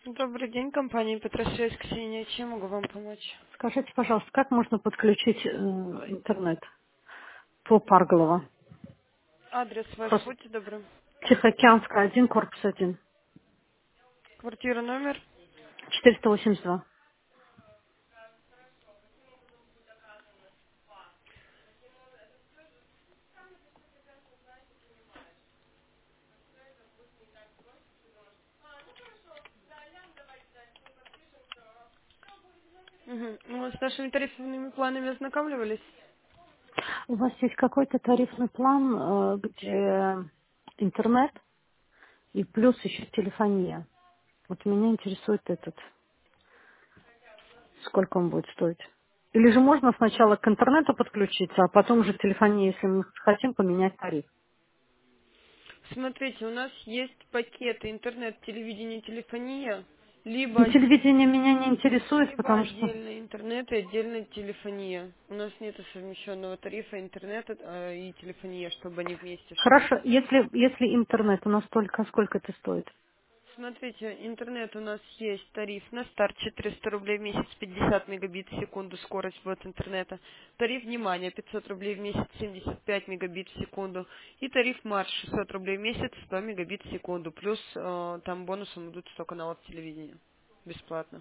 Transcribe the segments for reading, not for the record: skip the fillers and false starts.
Добрый день, компания Петросвязь, Ксения. Чем могу вам помочь? Скажите, пожалуйста, как можно подключить интернет по Парголово? Адрес ваш, Просто будьте добры. Тихоокеанская, 1, корпус 1, Квартира, номер. 482. Угу. Ну, с нашими тарифными планами ознакомливались? У вас есть какой-то тарифный план, где интернет и плюс еще телефония? Вот меня интересует этот. Сколько он будет стоить? Или же можно сначала к интернету подключиться, а потом уже телефония, если мы хотим поменять тариф? Смотрите, у нас есть пакеты интернет, телевидение, телефония, Но телевидение меня не интересует, либо потому что... отдельно интернет и отдельно телефония. У нас нет совмещенного тарифа интернета и телефония, чтобы они вместе шли. Хорошо, если интернет у нас только, сколько это стоит? Смотрите, интернет у нас есть тариф на старт 400 рублей в месяц, 50 мегабит в секунду скорость ввод интернета. Тариф внимания 500 рублей в месяц, 75 мегабит в секунду. И тариф марш 600 рублей в месяц, 100 мегабит в секунду. Плюс там бонусом идут 100 каналов телевидения. Бесплатно.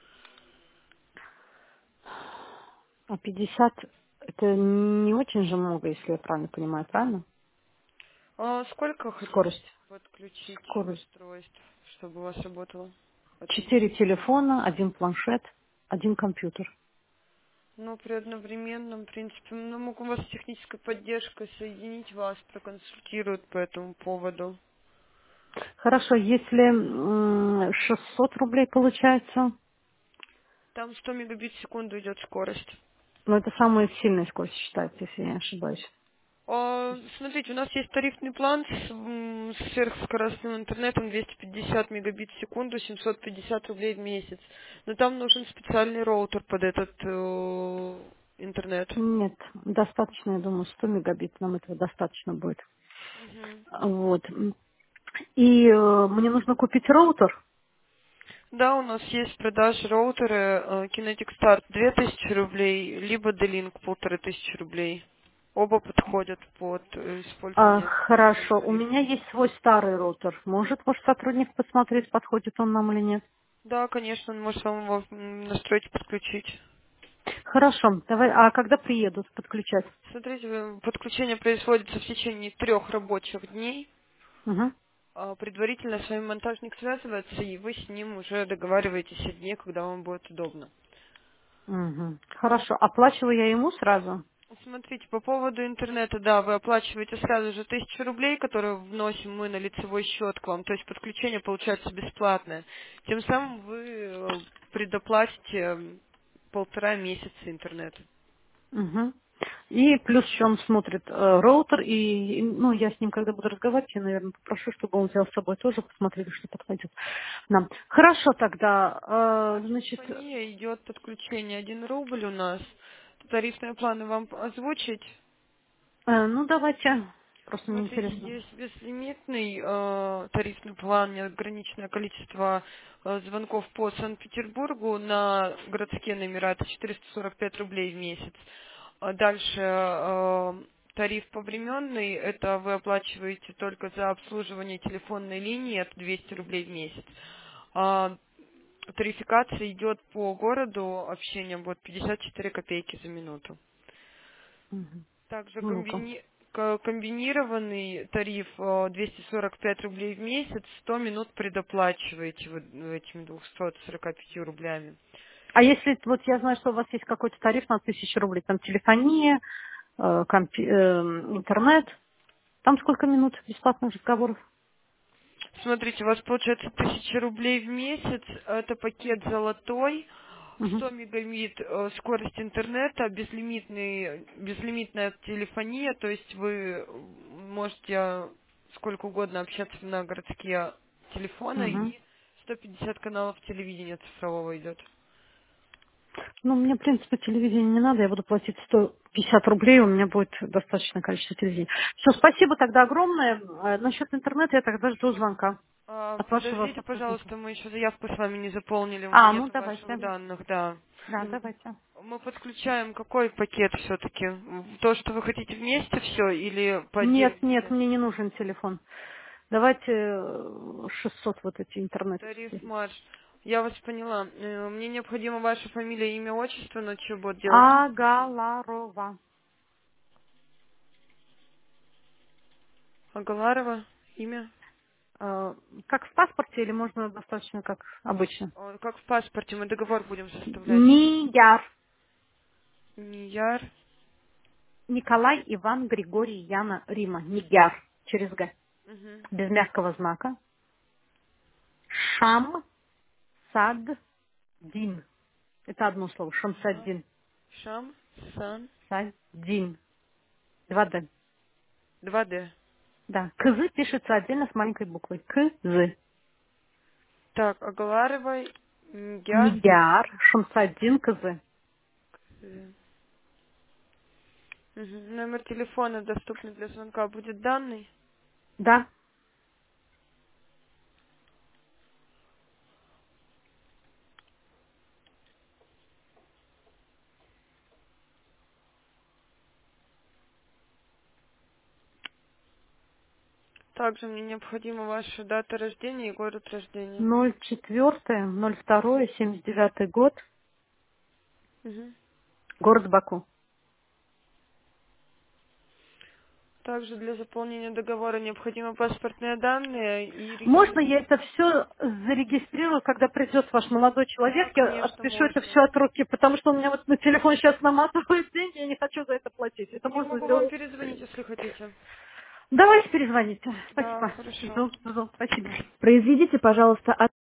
А 50 это не очень же много, если я правильно понимаю, правильно? Сколько хотите Скорость. подключить Скорость. устройств, чтобы у вас работало? 4 телефона, один планшет, один компьютер. Ну, при одновременном, в принципе, ну, могу вас с технической поддержкой соединить, вас проконсультируют по этому поводу. Хорошо, если 600 рублей получается, Там 100 мегабит в секунду идет скорость. но это самая сильная скорость считается, если я не ошибаюсь. Смотрите, у нас есть тарифный план с сверхскоростным интернетом 250 мегабит в секунду, 750 рублей в месяц. Но там нужен специальный роутер под этот интернет. Нет, достаточно, я думаю, 100 мегабит, нам этого достаточно будет. Мгм. Вот. И мне нужно купить роутер. Да, у нас есть в продаже роутеры Kinetic Start 2000 рублей, либо D-Link 1500 рублей. Оба подходят под использование с тарифным Хорошо, у тарифом. меня есть свой старый роутер. Может ваш сотрудник посмотреть, подходит он нам или нет? Да, конечно, он может вам его настроить и подключить. Хорошо, давай, а когда приедут подключать? Смотрите, подключение производится в течение 3 рабочих дней. Угу. Предварительно с вами монтажник связывается, и вы с ним уже договариваетесь о дне, когда вам будет удобно. Угу. Хорошо, оплачиваю я ему сразу? Смотрите, по поводу интернета, да, вы оплачиваете сразу же 1000 рублей, которые вносим мы на лицевой счет к вам, то есть подключение получается бесплатное. Тем самым вы предоплатите 1,5 месяца интернета. Угу. И плюс еще он смотрит роутер, и, ну, я с ним, когда буду разговаривать, я, наверное, попрошу, чтобы он взял с собой тоже, посмотрели, что подходит нам. Хорошо тогда, значит, Телефония идет подключение 1 рубль у нас. Тарифные планы вам озвучить? ну, давайте, просто мне Смотрите, интересно. есть безлимитный тарифный план, неограниченное количество звонков по Санкт-Петербургу на городские номера, это 445 рублей в месяц. Дальше тариф повременный, это вы оплачиваете только за обслуживание телефонной линии, это 200 рублей в месяц. А, Тарификация идет по городу, общение будет 54 копейки за минуту. Угу. Также Ну-ка. комбинированный тариф 245 рублей в месяц, 100 минут предоплачиваете вы этими 245 рублями. А если вот я знаю, что у вас есть какой-то тариф на 1000 рублей, там телефония, интернет, там сколько минут бесплатных разговоров? Смотрите, у вас получается 1000 рублей в месяц, это пакет золотой, Мгм. 100 мегабит скорость интернета, безлимитная телефония, то есть вы можете сколько угодно общаться на городские телефоны Мгм. и 150 каналов телевидения цифрового идет. Ну, мне, в принципе, телевидение не надо, я буду платить 150 рублей, у меня будет достаточное количество телевидения. Все, спасибо тогда огромное. Насчет интернета я тогда жду звонка. от вашего Подождите, сотрудника. пожалуйста, мы еще заявку с вами не заполнили, у меня Ну нет ваших давайте. данных, да. Да, давайте. Мы подключаем какой пакет все-таки? То, что вы хотите вместе все или по Нет, нет, отдельности? мне не нужен телефон. Давайте 600 вот эти интернет. Тариф марш. Я вас поняла. Мне необходимо ваша фамилия, имя, отчество, на что будет делать подключение. Агаларова. Агаларова, имя? Как в паспорте или можно достаточно как обычно? Как в паспорте, мы договор будем составлять. Нияр. Нияр. Николай Иван Григорий Яна Рима. Нияр. Через Г. Мгм. Без мягкого знака. Шам Сад Дин. Это одно слово. Шамсаддин. Шам, Сан, Саддин. 2D. 2D. Да. Кызы пишется отдельно с маленькой буквой. Кызы. Так, Агаларовой, Нияр. Нияр. Шамсаддин Кызы. Мгм. Номер телефона, доступный для звонка, будет данный? Да. Также мне необходима ваша дата рождения и город рождения. 04.02.79 год. Мгм. Город Баку. Также для заполнения договора необходимы паспортные данные и Можно реквизиты. я это все зарегистрирую, когда придет ваш молодой Да, человек? Я конечно, отпишу это все можно. от руки, потому что у меня вот на телефон сейчас наматывают деньги, я не хочу за это платить. Это Я можно могу вам сделать? перезвонить, если хотите. Давайте перезвоните. Да, Спасибо. хорошо. Жду. Спасибо. Произведите, пожалуйста,